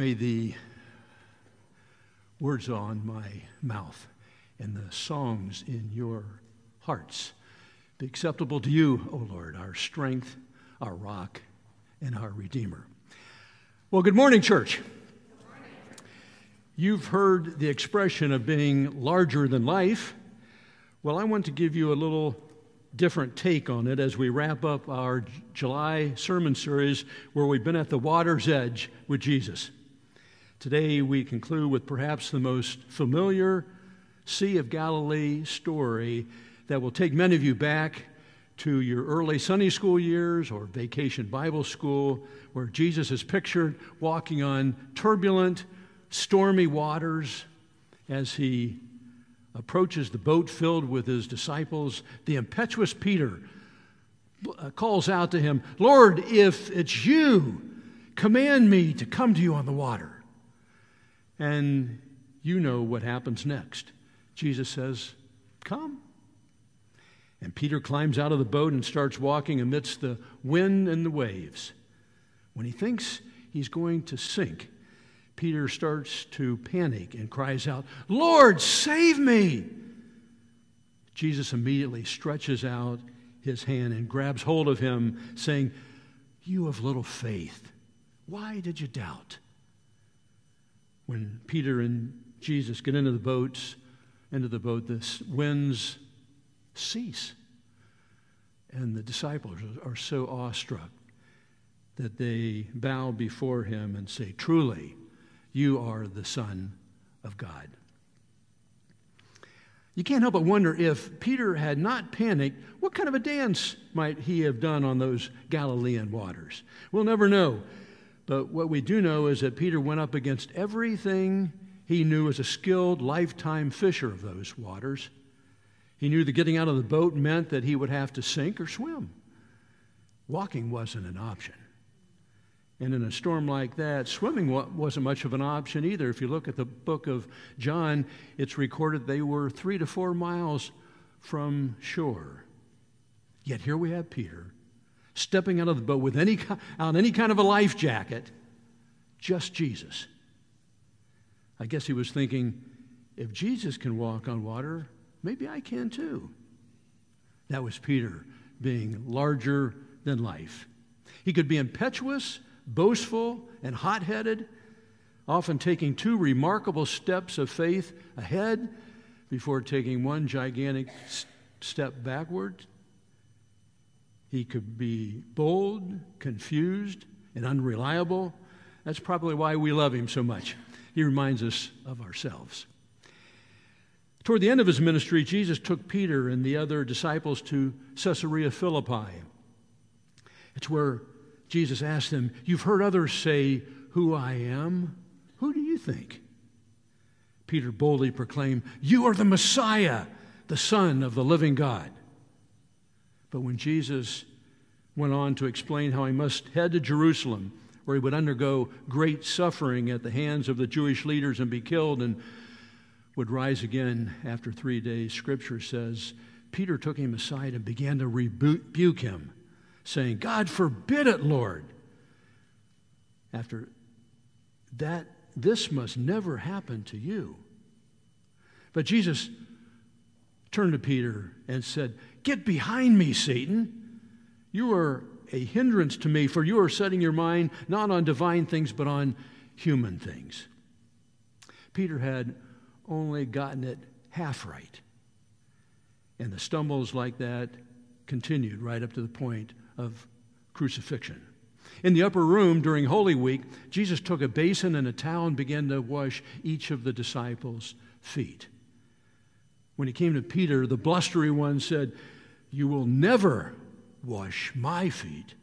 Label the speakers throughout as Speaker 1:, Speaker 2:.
Speaker 1: May the words on my mouth and the songs in your hearts be acceptable to you, O Lord, our strength, our rock, and our Redeemer. Well, good morning, church.
Speaker 2: Good morning.
Speaker 1: You've heard the expression of being larger than life. Well, I want to give you a little different take on it as we wrap up our July sermon series where we've been at the water's edge with Jesus. Today we conclude with perhaps the most familiar Sea of Galilee story that will take many of you back to your early Sunday school years or vacation Bible school, where Jesus is pictured walking on turbulent, stormy waters as he approaches the boat filled with his disciples. The impetuous Peter calls out to him, "Lord, if it's you, command me to come to you on the water." And you know what happens next. Jesus says, "Come." And Peter climbs out of the boat and starts walking amidst the wind and the waves. When he thinks he's going to sink, Peter starts to panic and cries out, "Lord, save me!" Jesus immediately stretches out his hand and grabs hold of him, saying, "You of little faith, why did you doubt?" When Peter and Jesus get into the boat, the winds cease. And the disciples are so awestruck that they bow before him and say, "Truly, you are the Son of God." You can't help but wonder, if Peter had not panicked, what kind of a dance might he have done on those Galilean waters? We'll never know. But what we do know is that Peter went up against everything he knew as a skilled lifetime fisher of those waters. He knew that getting out of the boat meant that he would have to sink or swim. Walking wasn't an option. And in a storm like that, swimming wasn't much of an option either. If you look at the book of John, it's recorded they were 3 to 4 miles from shore. Yet here we have Peter stepping out of the boat with any kind of a life jacket, just Jesus. I guess he was thinking, if Jesus can walk on water, maybe I can too. That was Peter being larger than life. He could be impetuous, boastful, and hot-headed, often taking 2 remarkable steps of faith ahead before taking 1 gigantic step backward. He could be bold, confused, and unreliable. That's probably why we love him so much. He reminds us of ourselves. Toward the end of his ministry, Jesus took Peter and the other disciples to Caesarea Philippi. It's where Jesus asked them, "You've heard others say who I am. Who do you think?" Peter boldly proclaimed, "You are the Messiah, the Son of the living God." But when Jesus went on to explain how he must head to Jerusalem, where he would undergo great suffering at the hands of the Jewish leaders and be killed and would rise again after 3 days, Scripture says, Peter took him aside and began to rebuke him, saying, "God forbid it, Lord. After that, this must never happen to you." But Jesus turned to Peter and said, "Get behind me, Satan. You are a hindrance to me, for you are setting your mind not on divine things, but on human things." Peter had only gotten it half right. And the stumbles like that continued right up to the point of crucifixion. In the upper room during Holy Week, Jesus took a basin and a towel and began to wash each of the disciples' feet. When he came to Peter, the blustery one said, "You will never wash my feet."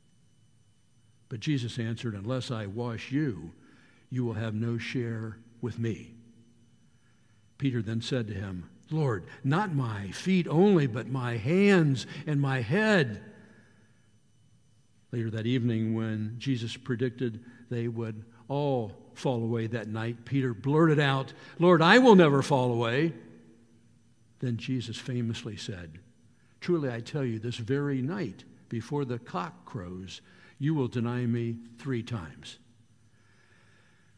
Speaker 1: But Jesus answered, "Unless I wash you, you will have no share with me." Peter then said to him, "Lord, not my feet only, but my hands and my head." Later that evening, when Jesus predicted they would all fall away that night, Peter blurted out, "Lord, I will never fall away." Then Jesus famously said, "Truly I tell you, this very night, before the cock crows, you will deny me 3 times.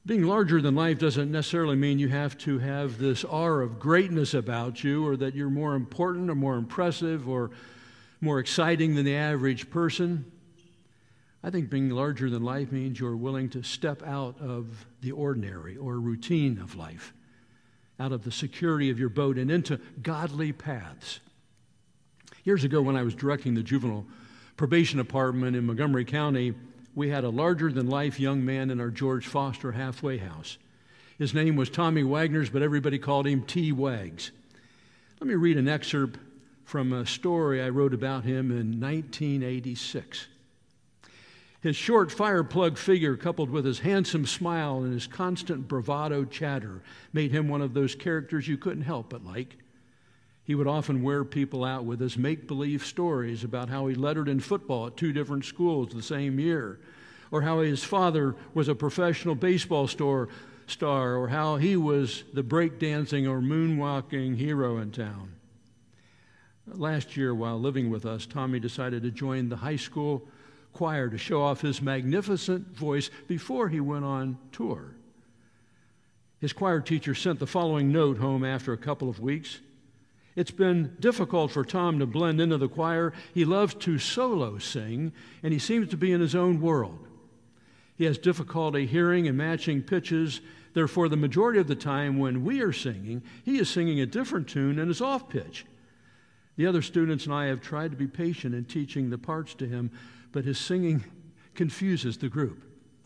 Speaker 1: Being larger than life doesn't necessarily mean you have to have this aura of greatness about you, or that you're more important or more impressive or more exciting than the average person. I think being larger than life means you're willing to step out of the ordinary or routine of life, out of the security of your boat and into godly paths. Years ago, when I was directing the juvenile probation department in Montgomery County, we had a larger-than-life young man in our George Foster halfway house. His name was Tommy Wagners, but everybody called him T. Wags. Let me read an excerpt from a story I wrote about him in 1986. His short fireplug figure, coupled with his handsome smile and his constant bravado chatter, made him one of those characters you couldn't help but like. He would often wear people out with his make-believe stories about how he lettered in football at 2 different schools the same year, or how his father was a professional baseball star, or how he was the breakdancing or moonwalking hero in town. Last year, while living with us, Tommy decided to join the high school choir to show off his magnificent voice before he went on tour. His choir teacher sent the following note home after a couple of weeks. It's been difficult for Tom to blend into the choir. He loves to solo sing, and he seems to be in his own world. He has difficulty hearing and matching pitches. Therefore, the majority of the time when we are singing, he is singing a different tune and is off pitch. The other students and I have tried to be patient in teaching the parts to him, but his singing confuses the group.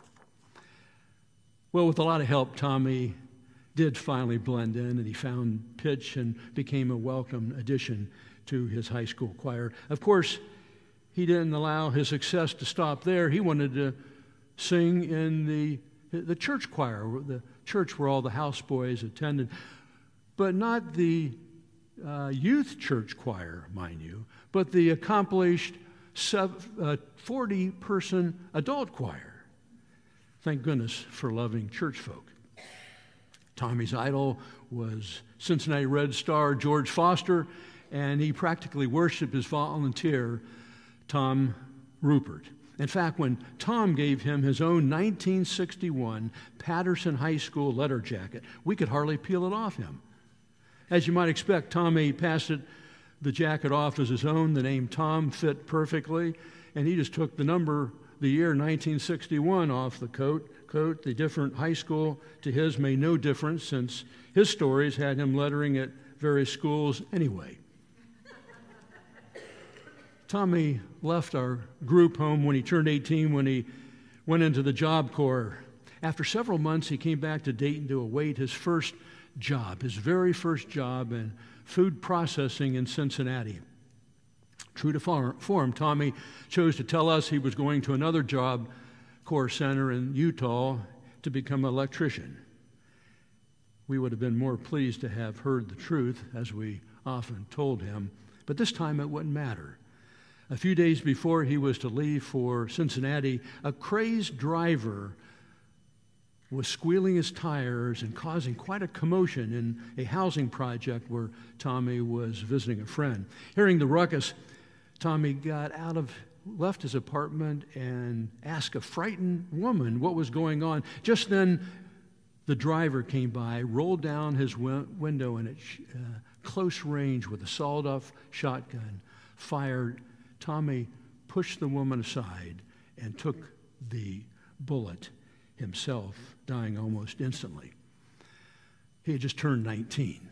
Speaker 1: Well, with a lot of help, Tommy did finally blend in, and he found pitch and became a welcome addition to his high school choir. Of course, he didn't allow his success to stop there. He wanted to sing in the church choir, the church where all the houseboys attended, but not the youth church choir, mind you, but the accomplished 40-person adult choir. Thank goodness for loving church folk. Tommy's idol was Cincinnati Red star George Foster, and he practically worshiped his volunteer, Tom Rupert. In fact, when Tom gave him his own 1961 Patterson High School letter jacket, we could hardly peel it off him. As you might expect, Tommy passed the jacket off as his own. The name Tom fit perfectly, and he just took the year 1961 off the coat. The different high school to his made no difference, since his stories had him lettering at various schools anyway. Tommy left our group home when he turned 18, when he went into the Job Corps. After several months, he came back to Dayton to await his first job, his very first job in food processing in Cincinnati. True to form, Tommy chose to tell us he was going to another Job Corps center in Utah to become an electrician. We would have been more pleased to have heard the truth, as we often told him, but this time it wouldn't matter. A few days before he was to leave for Cincinnati, a crazed driver was squealing his tires and causing quite a commotion in a housing project where Tommy was visiting a friend. Hearing the ruckus, Tommy left his apartment and asked a frightened woman what was going on. Just then, the driver came by, rolled down his window, and at close range with a sawed-off shotgun, fired. Tommy pushed the woman aside and took the bullet himself, dying almost instantly. He had just turned 19.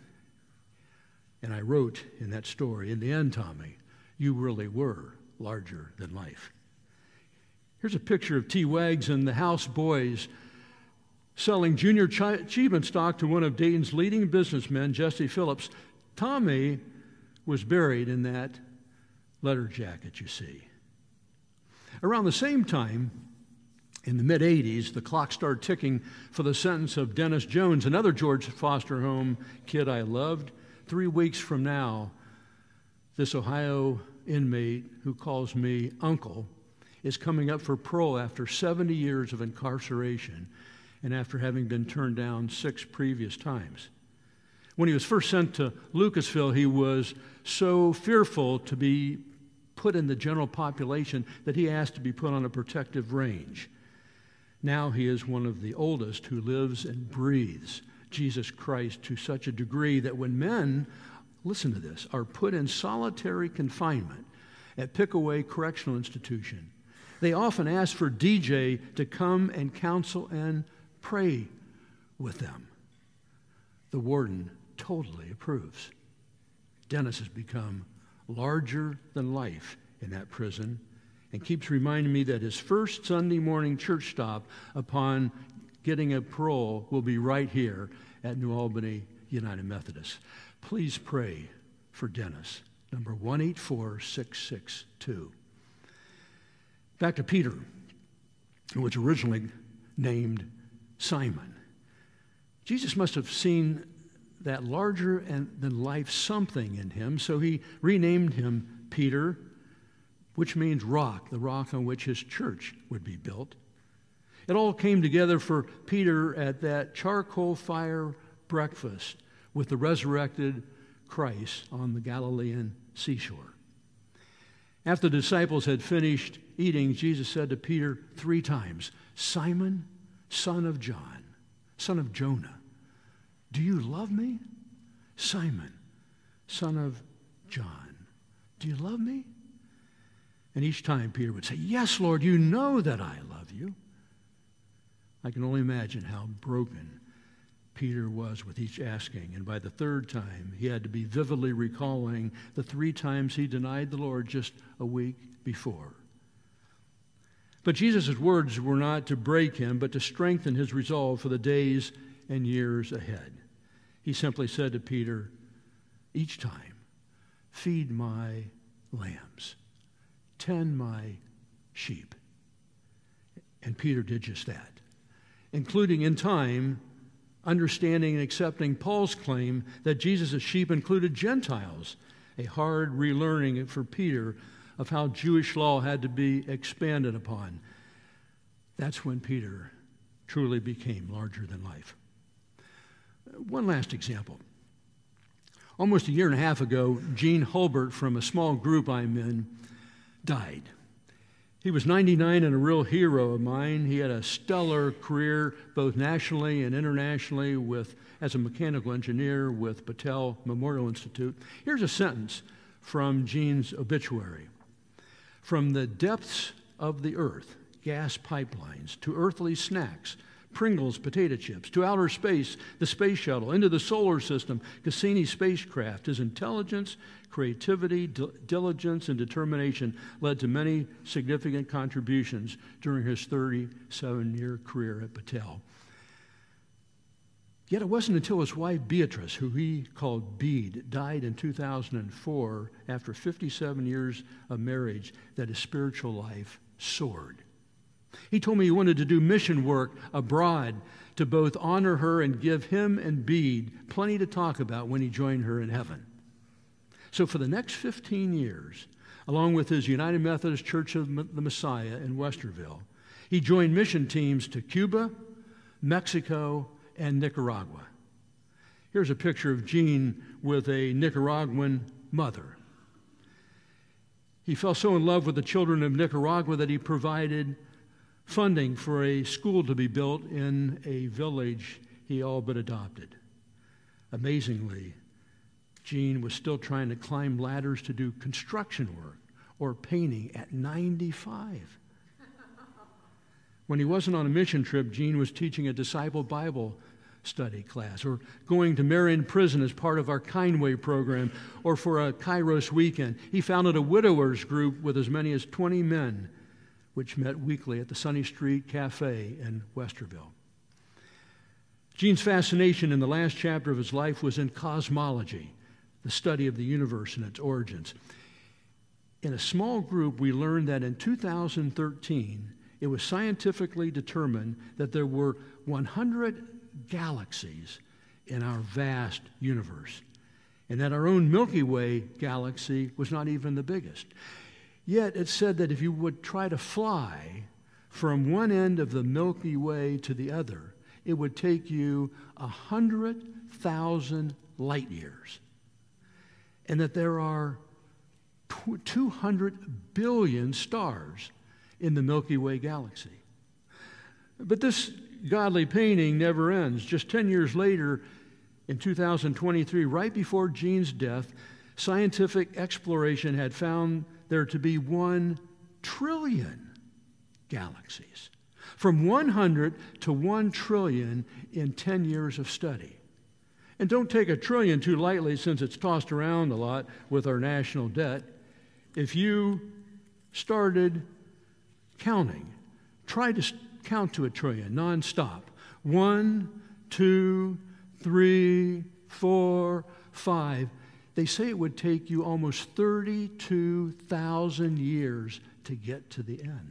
Speaker 1: And I wrote in that story, in the end, Tommy, you really were larger than life. Here's a picture of T. Wags and the house boys selling junior achievement stock to one of Dayton's leading businessmen, Jesse Phillips. Tommy was buried in that letter jacket, you see. Around the same time, in the mid-'80s, the clock started ticking for the sentence of Dennis Jones, another George Foster home kid I loved. 3 weeks from now, this Ohio inmate who calls me uncle is coming up for parole after 70 years of incarceration and after having been turned down 6 previous times. When he was first sent to Lucasville, he was so fearful to be put in the general population that he asked to be put on a protective range. Now he is one of the oldest who lives and breathes Jesus Christ to such a degree that when men, listen to this, are put in solitary confinement at Pickaway Correctional Institution, they often ask for DJ to come and counsel and pray with them. The warden totally approves. Dennis has become larger than life in that prison and keeps reminding me that his first Sunday morning church stop upon getting a parole will be right here at New Albany United Methodist. Please pray for Dennis, number 184662. Back to Peter, who was originally named Simon. Jesus must have seen that larger than life something in him, so he renamed him Peter, which means rock, the rock on which his church would be built. It all came together for Peter at that charcoal fire breakfast with the resurrected Christ on the Galilean seashore. After the disciples had finished eating, Jesus said to Peter 3 times, "Simon, son of John, son of Jonah, do you love me? Simon, son of John, do you love me?" And each time Peter would say, "Yes, Lord, you know that I love you." I can only imagine how broken Peter was with each asking. And by the 3rd time, he had to be vividly recalling the 3 times he denied the Lord just a week before. But Jesus' words were not to break him, but to strengthen his resolve for the days and years ahead. He simply said to Peter each time, "Feed my lambs, tend my sheep." And Peter did just that, including in time understanding and accepting Paul's claim that Jesus' sheep included Gentiles, a hard relearning for Peter of how Jewish law had to be expanded upon. That's when Peter truly became larger than life. One last example. Almost a year and a half ago, Gene Hulbert from a small group I'm in died. He was 99 and a real hero of mine. He had a stellar career both nationally and internationally as a mechanical engineer with Patel Memorial Institute. Here's a sentence from Gene's obituary. "From the depths of the earth, gas pipelines, to earthly snacks, Pringles potato chips, to outer space, the space shuttle, into the solar system, Cassini spacecraft. His intelligence, creativity, diligence, and determination led to many significant contributions during his 37-year career at Patel. Yet it wasn't until his wife Beatrice, who he called Bede, died in 2004 after 57 years of marriage that his spiritual life soared. He told me he wanted to do mission work abroad to both honor her and give him and Bede plenty to talk about when he joined her in heaven. So for the next 15 years, along with his United Methodist Church of the Messiah in Westerville, he joined mission teams to Cuba, Mexico, and Nicaragua. Here's a picture of Gene with a Nicaraguan mother. He fell so in love with the children of Nicaragua that he provided funding for a school to be built in a village he all but adopted. Amazingly, Gene was still trying to climb ladders to do construction work or painting at 95. When he wasn't on a mission trip, Gene was teaching a disciple Bible study class or going to Marion Prison as part of our Kindway program or for a Kairos weekend. He founded a widowers group with as many as 20 men, which met weekly at the Sunny Street Cafe in Westerville. Gene's fascination in the last chapter of his life was in cosmology, the study of the universe and its origins. In a small group, we learned that in 2013, it was scientifically determined that there were 100 galaxies in our vast universe, and that our own Milky Way galaxy was not even the biggest. Yet it said that if you would try to fly from one end of the Milky Way to the other, it would take you 100,000 light years. And that there are 200 billion stars in the Milky Way galaxy. But this godly painting never ends. Just 10 years later, in 2023, right before Gene's death, scientific exploration had found there to be 1 trillion galaxies. From 100 to 1 trillion in 10 years of study. And don't take a trillion too lightly, since it's tossed around a lot with our national debt. If you started counting, try to count to 1 trillion nonstop. 1, 2, 3, 4, 5. They say it would take you almost 32,000 years to get to the end.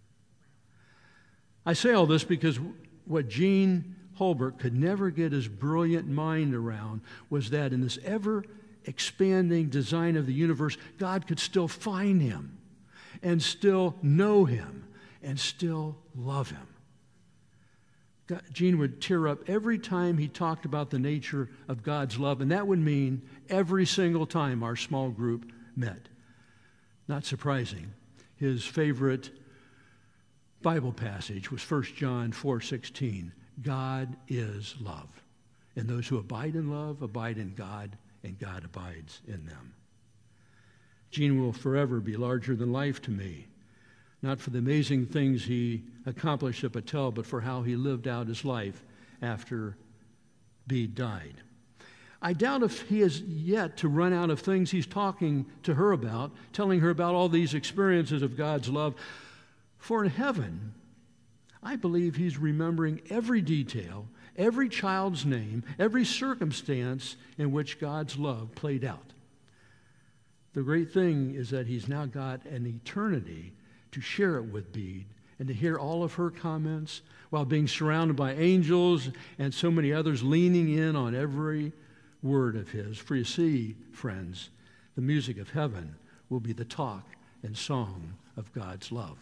Speaker 1: I say all this because what Gene Holbert could never get his brilliant mind around was that in this ever-expanding design of the universe, God could still find him and still know him and still love him. Gene would tear up every time he talked about the nature of God's love, and that would mean every single time our small group met. Not surprising. His favorite Bible passage was 1 John 4:16. God is love, and those who abide in love abide in God, and God abides in them. Gene will forever be larger than life to me, not for the amazing things he accomplished at Battelle, but for how he lived out his life after Bede died. I doubt if he has yet to run out of things he's talking to her about, telling her about all these experiences of God's love. For in heaven, I believe he's remembering every detail, every child's name, every circumstance in which God's love played out. The great thing is that he's now got an eternity to share it with Bede and to hear all of her comments while being surrounded by angels and so many others leaning in on every word of his. For you see, friends, the music of heaven will be the talk and song of God's love.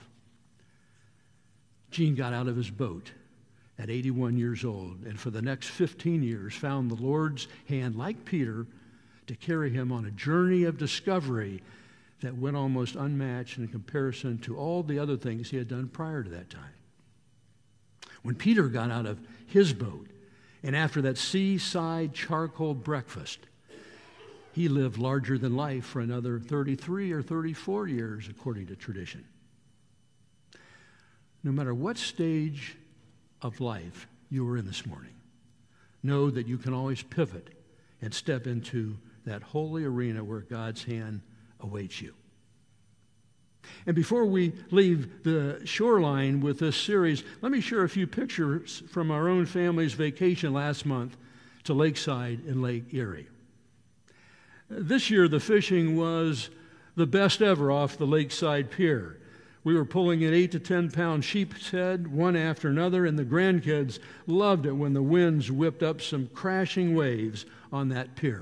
Speaker 1: Gene got out of his boat at 81 years old, and for the next 15 years found the Lord's hand, like Peter, to carry him on a journey of discovery that went almost unmatched in comparison to all the other things he had done prior to that time. When Peter got out of his boat, and after that seaside charcoal breakfast, he lived larger than life for another 33 or 34 years, according to tradition. No matter what stage of life you are in this morning, know that you can always pivot and step into that holy arena where God's hand awaits you. And before we leave the shoreline with this series, let me share a few pictures from our own family's vacation last month to Lakeside in Lake Erie. This year, the fishing was the best ever off the Lakeside Pier. We were pulling an 8 to 10 pound sheep's head, one after another, and the grandkids loved it when the winds whipped up some crashing waves on that pier.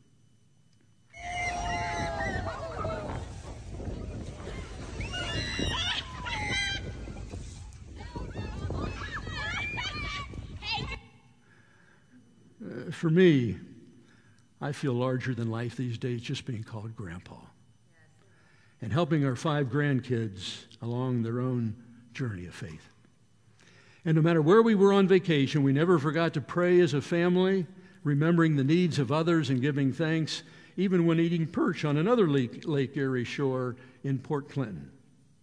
Speaker 1: For me, I feel larger than life these days just being called Grandpa and helping our 5 grandkids along their own journey of faith. And no matter where we were on vacation, we never forgot to pray as a family, remembering the needs of others and giving thanks, even when eating perch on another Lake Erie shore in Port Clinton.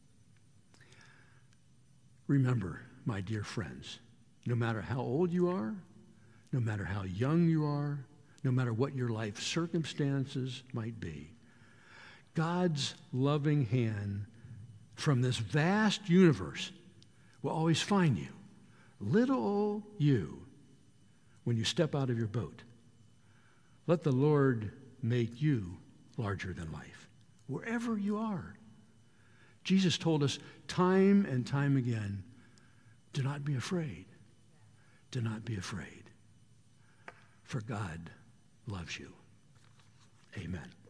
Speaker 1: Remember, my dear friends, no matter how old you are, no matter how young you are, no matter what your life circumstances might be, God's loving hand from this vast universe will always find you, little old you, when you step out of your boat. Let the Lord make you larger than life, wherever you are. Jesus told us time and time again, do not be afraid. Do not be afraid. For God loves you. Amen.